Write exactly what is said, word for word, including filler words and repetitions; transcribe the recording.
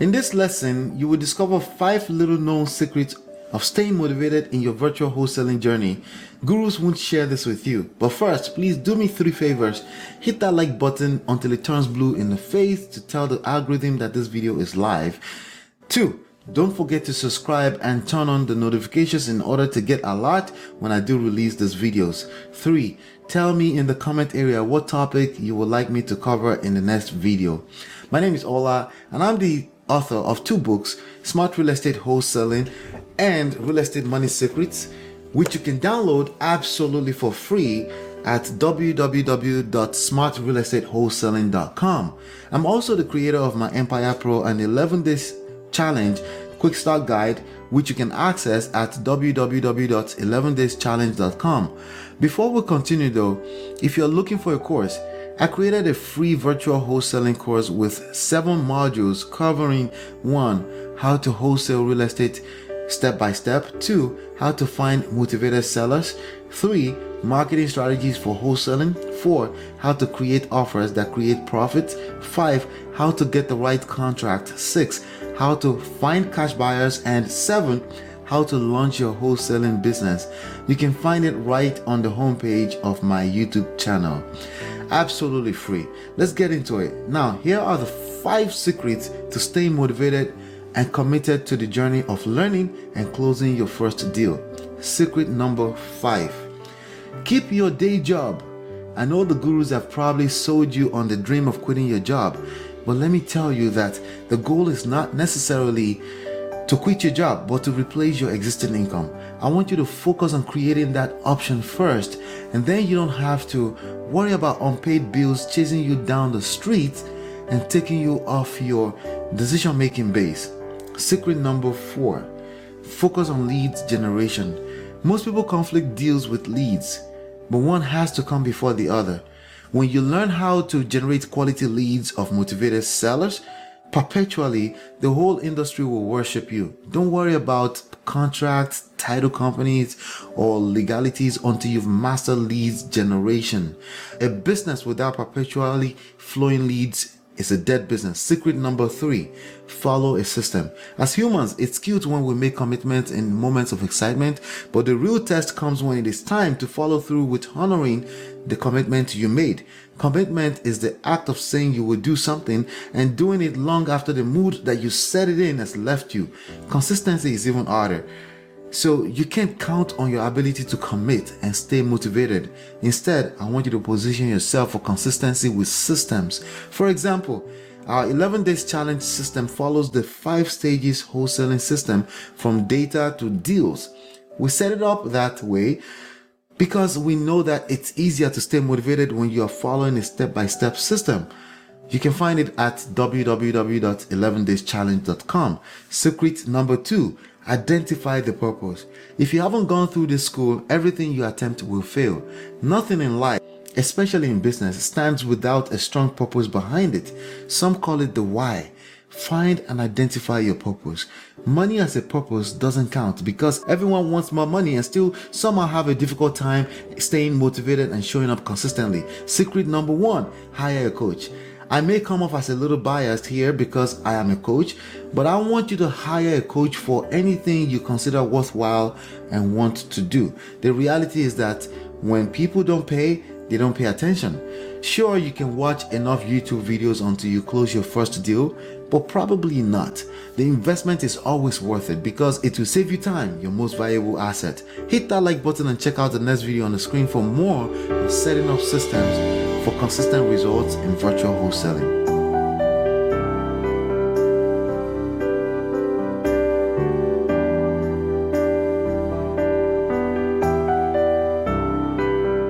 In this lesson, you will discover five little known secrets of staying motivated in your virtual wholesaling journey. Gurus won't share this with you. But first, please do me three favors. Hit that like button until it turns blue in the face to tell the algorithm that this video is live. Two, don't forget to subscribe and turn on the notifications in order to get alert when I do release these videos. Three, tell me in the comment area what topic you would like me to cover in the next video. My name is Ola and I'm the author of two books, Smart Real Estate Wholesaling and Real Estate Money Secrets, which you can download absolutely for free at w w w dot smart real estate wholesaling dot com. I'm also the creator of my Empire Pro and eleven days challenge quick start guide, which you can access at w w w dot eleven days challenge dot com. Before we continue though, if you're looking for a course, I created a free virtual wholesaling course with seven modules covering one, how to wholesale real estate step by step, two, how to find motivated sellers, three, marketing strategies for wholesaling, four, how to create offers that create profits, five, how to get the right contract, six, how to find cash buyers, and seven, how to launch your wholesaling business. You can find it right on the homepage of my YouTube channel. Absolutely free. Let's get into it. Now, here are the five secrets to stay motivated and committed to the journey of learning and closing your first deal. Secret number five. Keep your day job. I know the gurus have probably sold you on the dream of quitting your job, but let me tell you that the goal is not necessarily to quit your job, but to replace your existing income. I want you to focus on creating that option first, and then you don't have to worry about unpaid bills chasing you down the street and taking you off your decision-making base. Secret number four, focus on leads generation. Most people conflict deals with leads, but one has to come before the other. When you learn how to generate quality leads of motivated sellers, perpetually, the whole industry will worship you. Don't worry about contracts, title companies, or legalities until you've mastered leads generation. A business without perpetually flowing leads is a dead business. Secret number three, follow a system. As humans, it's cute when we make commitments in moments of excitement, but the real test comes when it is time to follow through with honoring the commitment you made. Commitment is the act of saying you will do something and doing it long after the mood that you set it in has left you. Consistency is even harder. So you can't count on your ability to commit and stay motivated. Instead, I want you to position yourself for consistency with systems. For example, our eleven days challenge system follows the five stages wholesaling system from data to deals. We set it up that way because we know that it's easier to stay motivated when you are following a step-by-step system. You can find it at w w w dot eleven days challenge dot com. Secret number two, identify the purpose. If you haven't gone through this school, everything you attempt will fail. Nothing in life, especially in business, stands without a strong purpose behind it. Some call it the why. Find and identify your purpose. Money as a purpose doesn't count because everyone wants more money and still somehow have a difficult time staying motivated and showing up consistently. Secret number one, hire a coach. I may come off as a little biased here because I am a coach, but I want you to hire a coach for anything you consider worthwhile and want to do. The reality is that when people don't pay, they don't pay attention. Sure, you can watch enough YouTube videos until you close your first deal, but probably not. The investment is always worth it because it will save you time, your most valuable asset. Hit that like button and check out the next video on the screen for more on setting up systems for consistent results in virtual wholesaling.